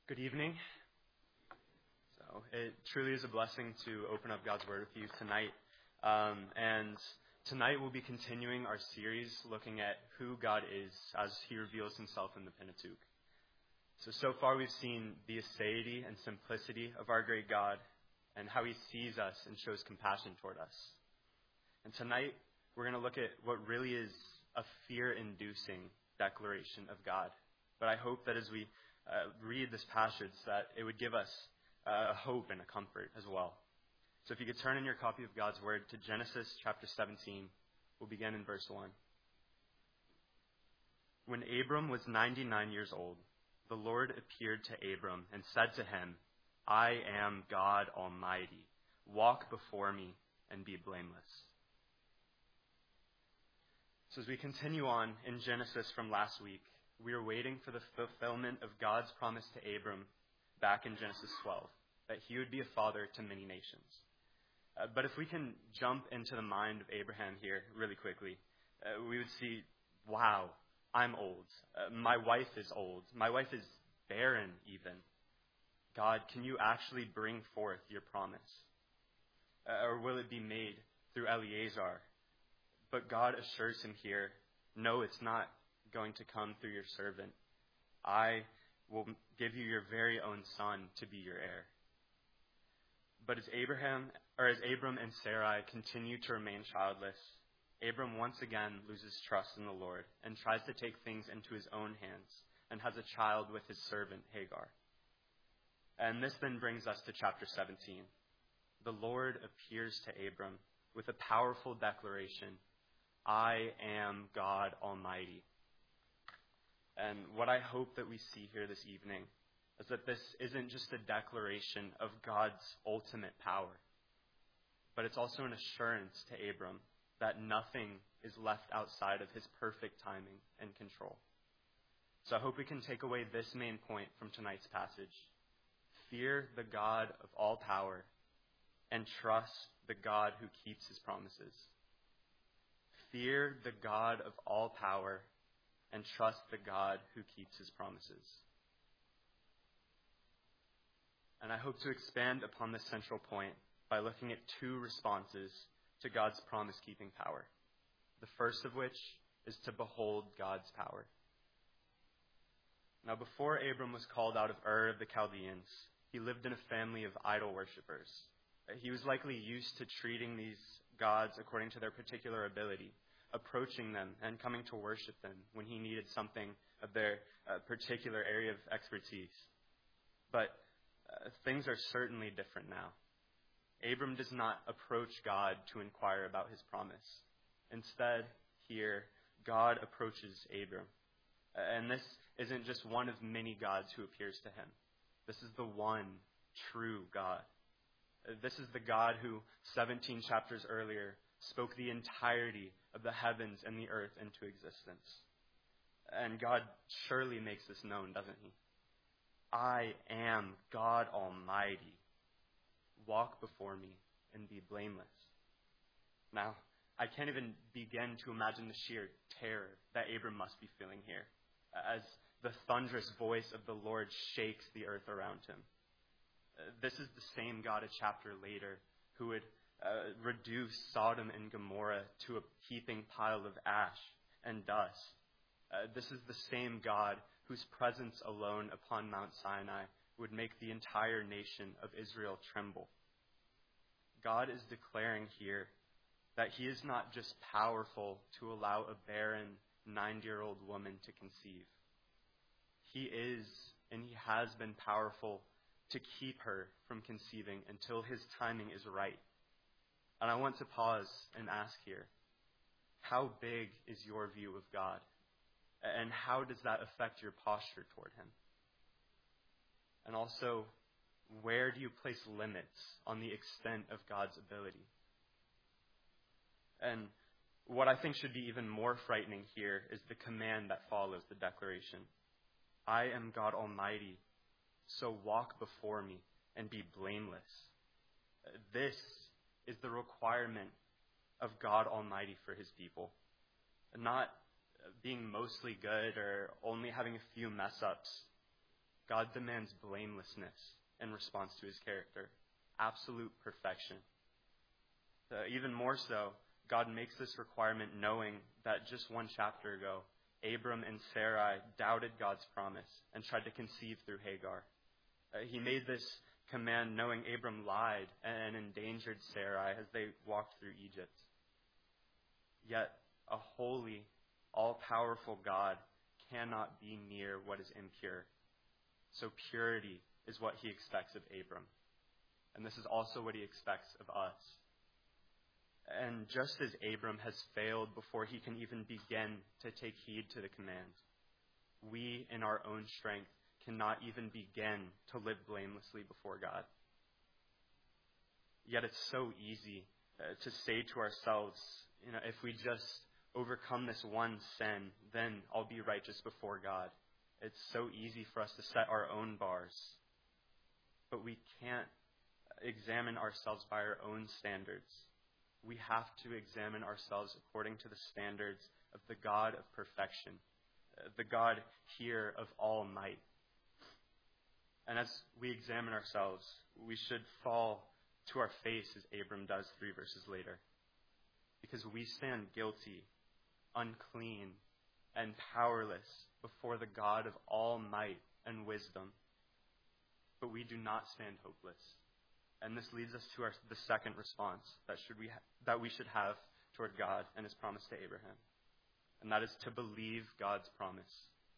Good evening. So it truly is a blessing to open up God's Word with you tonight. And tonight we'll be continuing our series looking at who God is as He reveals Himself in the Pentateuch. So far we've seen the aseity and simplicity of our great God and how He sees us and shows compassion toward us. And tonight we're going to look at what really is a fear-inducing declaration of God. But I hope that as we read this passage that it would give us a hope and a comfort as well. So if you could turn in your copy of God's Word to Genesis chapter 17, we'll begin in verse 1. When Abram was 99 years old, the Lord appeared to Abram and said to him, I am God Almighty. Walk before me and be blameless. So as we continue on in Genesis from last week, we are waiting for the fulfillment of God's promise to Abram back in Genesis 12, that he would be a father to many nations. But if we can jump into the mind of Abraham here really quickly, we would see, wow, I'm old. My wife is old. My wife is barren even. God, can you actually bring forth your promise? Or will it be made through Eliezer? But God assures him here, no, it's not going to come through your servant. I will give you your very own son to be your heir. But as Abram and Sarai continue to remain childless, Abram once again loses trust in the Lord and tries to take things into his own hands and has a child with his servant Hagar. And this then brings us to chapter 17. The Lord appears to Abram with a powerful declaration, I am God Almighty. And what I hope that we see here this evening is that this isn't just a declaration of God's ultimate power, but it's also an assurance to Abram that nothing is left outside of his perfect timing and control. So I hope we can take away this main point from tonight's passage. Fear the God of all power and trust the God who keeps his promises. Fear the God of all power and trust the God who keeps his promises. And I hope to expand upon this central point by looking at two responses to God's promise-keeping power. The first of which is to behold God's power. Now, before Abram was called out of Ur of the Chaldeans, he lived in a family of idol worshippers. He was likely used to treating these gods according to their particular ability, approaching them and coming to worship them when he needed something of their particular area of expertise. But things are certainly different now. Abram does not approach God to inquire about his promise. Instead, here, God approaches Abram. And this isn't just one of many gods who appears to him. This is the one true God. This is the God who, 17 chapters earlier, spoke the entirety of the heavens and the earth into existence. And God surely makes this known, doesn't he? I am God Almighty. Walk before me and be blameless. Now, I can't even begin to imagine the sheer terror that Abram must be feeling here as the thunderous voice of the Lord shakes the earth around him. This is the same God a chapter later who would reduce Sodom and Gomorrah to a heaping pile of ash and dust. This is the same God whose presence alone upon Mount Sinai would make the entire nation of Israel tremble. God is declaring here that he is not just powerful to allow a barren 90-year-old woman to conceive. He is, and he has been powerful to keep her from conceiving until his timing is right. And I want to pause and ask here, how big is your view of God? And how does that affect your posture toward him? And also, where do you place limits on the extent of God's ability? And what I think should be even more frightening here is the command that follows the declaration. I am God Almighty, so walk before me and be blameless. This is the requirement of God Almighty for his people. Not being mostly good or only having a few mess-ups, God demands blamelessness in response to his character, absolute perfection. Even more so, God makes this requirement knowing that just one chapter ago, Abram and Sarai doubted God's promise and tried to conceive through Hagar. He made this command knowing Abram lied and endangered Sarai as they walked through Egypt. Yet a holy, all-powerful God cannot be near what is impure. So purity is what he expects of Abram. And this is also what he expects of us. And just as Abram has failed before he can even begin to take heed to the command, we in our own strength cannot even begin to live blamelessly before God. Yet it's so easy to say to ourselves, if we just overcome this one sin, then I'll be righteous before God. It's so easy for us to set our own bars. But we can't examine ourselves by our own standards. We have to examine ourselves according to the standards of the God of perfection, the God here of all might. And as we examine ourselves, we should fall to our face as Abram does 3 verses later. Because we stand guilty, unclean, and powerless before the God of all might and wisdom. But we do not stand hopeless. And this leads us to the second response that we should have toward God and his promise to Abraham. And that is to believe God's promise.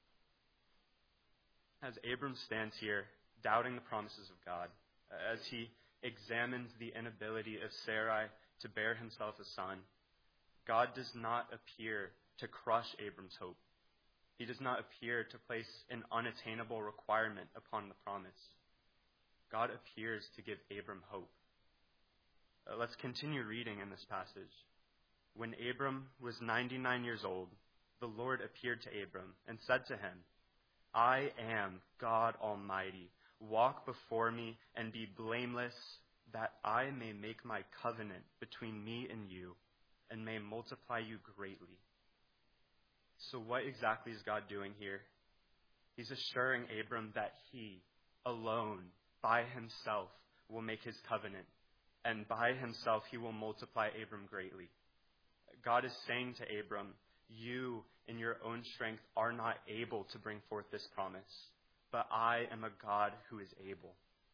As Abram stands here, doubting the promises of God, as he examines the inability of Sarai to bear himself a son, God does not appear to crush Abram's hope. He does not appear to place an unattainable requirement upon the promise. God appears to give Abram hope. Let's continue reading in this passage. When Abram was 99 years old, the Lord appeared to Abram and said to him, I am God Almighty. Walk before me and be blameless, that I may make my covenant between me and you, and may multiply you greatly. So what exactly is God doing here? He's assuring Abram that he alone, by himself, will make his covenant, and by himself he will multiply Abram greatly. God is saying to Abram, you in your own strength are not able to bring forth this promise, but I am a God who is able.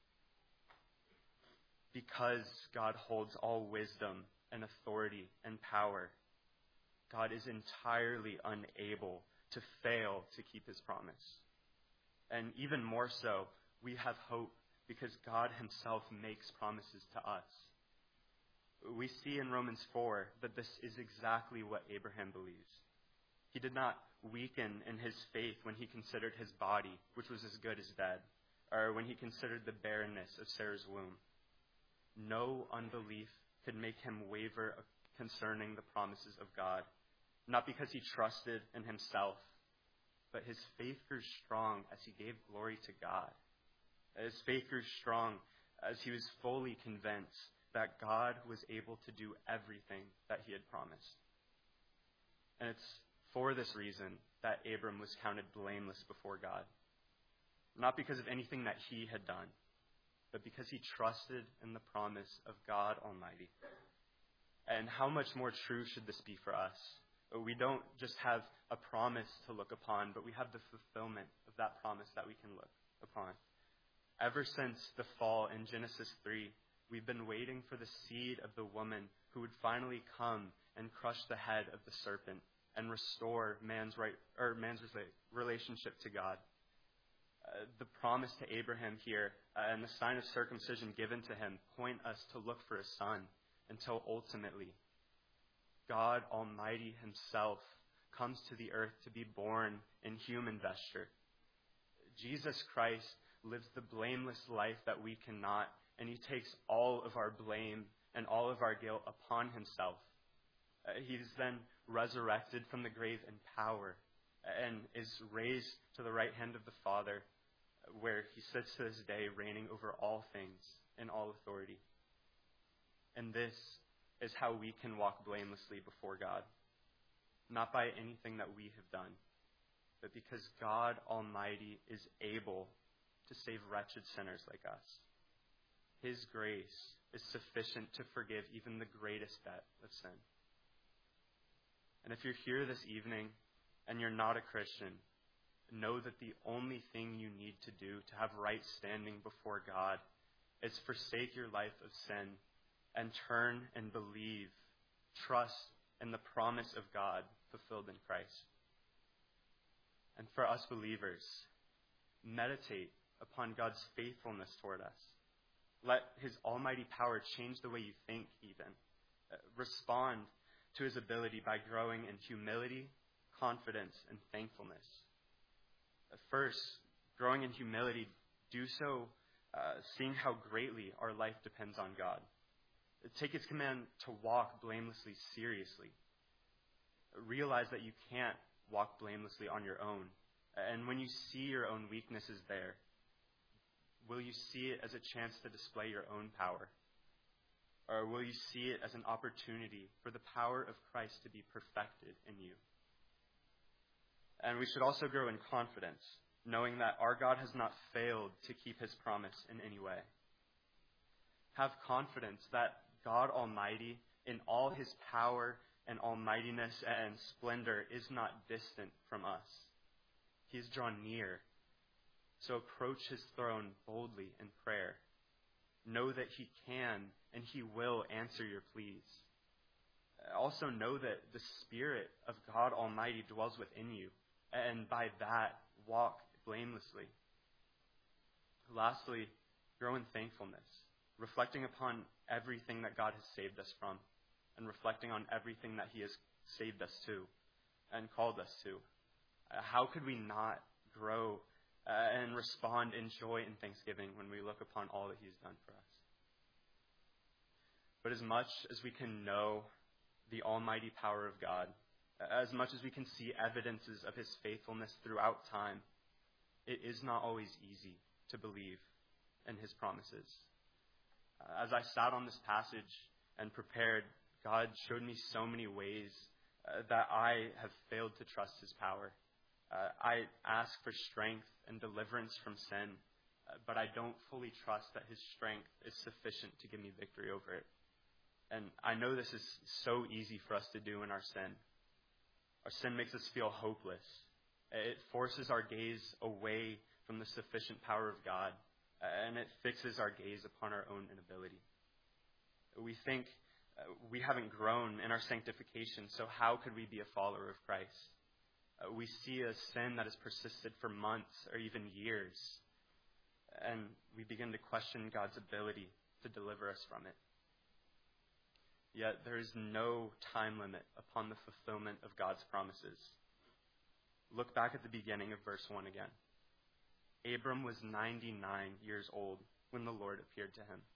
Because God holds all wisdom and authority and power, God is entirely unable to fail to keep his promise. And even more so, we have hope because God himself makes promises to us. We see in Romans 4 that this is exactly what Abraham believes. He did not weaken in his faith when he considered his body, which was as good as dead, or when he considered the barrenness of Sarah's womb. No unbelief could make him waver concerning the promises of God, not because he trusted in himself, but his faith grew strong as he gave glory to God. His faith grew strong as he was fully convinced that God was able to do everything that he had promised. And it's for this reason that Abram was counted blameless before God. Not because of anything that he had done, but because he trusted in the promise of God Almighty. And how much more true should this be for us? We don't just have a promise to look upon, but we have the fulfillment of that promise that we can look upon. Ever since the fall in Genesis 3, we've been waiting for the seed of the woman who would finally come and crush the head of the serpent and restore man's relationship to God. The promise to Abraham here and the sign of circumcision given to him point us to look for a son until ultimately God Almighty himself comes to the earth to be born in human vesture. Jesus Christ lives the blameless life that we cannot, and he takes all of our blame and all of our guilt upon himself. He's then resurrected from the grave in power and is raised to the right hand of the Father, where he sits to this day reigning over all things in all authority. And this is how we can walk blamelessly before God, not by anything that we have done, but because God Almighty is able to save wretched sinners like us. His grace is sufficient to forgive even the greatest debt of sin. And if you're here this evening and you're not a Christian, know that the only thing you need to do to have right standing before God is forsake your life of sin and turn and believe, trust in the promise of God fulfilled in Christ. And for us believers, meditate upon God's faithfulness toward us. Let his almighty power change the way you think even. Respond to his ability by growing in humility, confidence, and thankfulness. First, growing in humility, do so seeing how greatly our life depends on God. Take his command to walk blamelessly seriously. Realize that you can't walk blamelessly on your own. And when you see your own weaknesses there, will you see it as a chance to display your own power? Or will you see it as an opportunity for the power of Christ to be perfected in you? And we should also grow in confidence, knowing that our God has not failed to keep his promise in any way. Have confidence that God Almighty, in all his power and almightiness and splendor, is not distant from us. He is drawn near. So approach his throne boldly in prayer. Know that he can and he will answer your pleas. Also know that the Spirit of God Almighty dwells within you, and by that, walk blamelessly. Lastly, grow in thankfulness, reflecting upon everything that God has saved us from, and reflecting on everything that he has saved us to and called us to. How could we not grow and respond in joy and thanksgiving when we look upon all that he's done for us? But as much as we can know the almighty power of God, as much as we can see evidences of his faithfulness throughout time, it is not always easy to believe in his promises. As I sat on this passage and prepared, God showed me so many ways that I have failed to trust his power. I ask for strength and deliverance from sin, but I don't fully trust that his strength is sufficient to give me victory over it. And I know this is so easy for us to do in our sin. Our sin makes us feel hopeless. It forces our gaze away from the sufficient power of God, and it fixes our gaze upon our own inability. We think we haven't grown in our sanctification, so how could we be a follower of Christ? We see a sin that has persisted for months or even years, and we begin to question God's ability to deliver us from it. Yet there is no time limit upon the fulfillment of God's promises. Look back at the beginning of verse 1 again. Abram was 99 years old when the Lord appeared to him.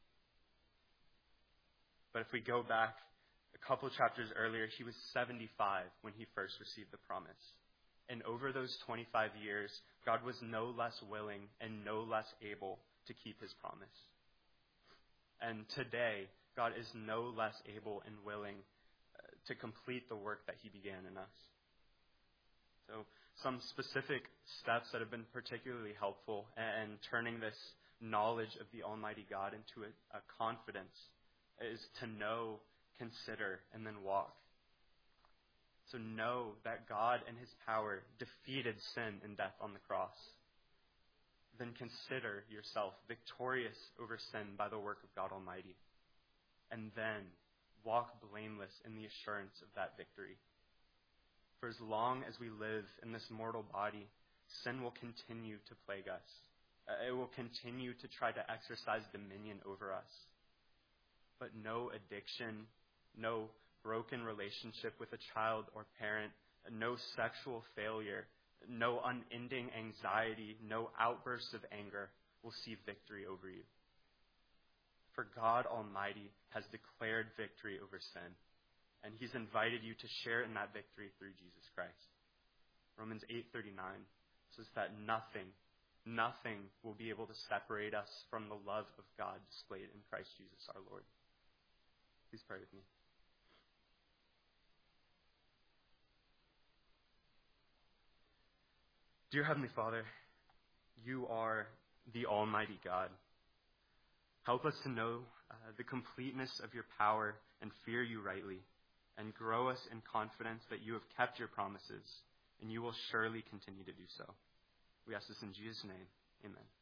But if we go back a couple chapters earlier, he was 75 when he first received the promise. And over those 25 years, God was no less willing and no less able to keep his promise. And today, God is no less able and willing to complete the work that he began in us. So some specific steps that have been particularly helpful in turning this knowledge of the Almighty God into a confidence is to know, consider, and then walk. So know that God and his power defeated sin and death on the cross. Then consider yourself victorious over sin by the work of God Almighty. And then walk blameless in the assurance of that victory. For as long as we live in this mortal body, sin will continue to plague us. It will continue to try to exercise dominion over us. But no addiction, no broken relationship with a child or parent, no sexual failure, no unending anxiety, no outbursts of anger will see victory over you. For God Almighty has declared victory over sin, and he's invited you to share in that victory through Jesus Christ. Romans 8:39 says that nothing will be able to separate us from the love of God displayed in Christ Jesus our Lord. Please pray with me. Dear Heavenly Father, you are the Almighty God. Help us to know the completeness of your power and fear you rightly, and grow us in confidence that you have kept your promises, and you will surely continue to do so. We ask this in Jesus' name. Amen.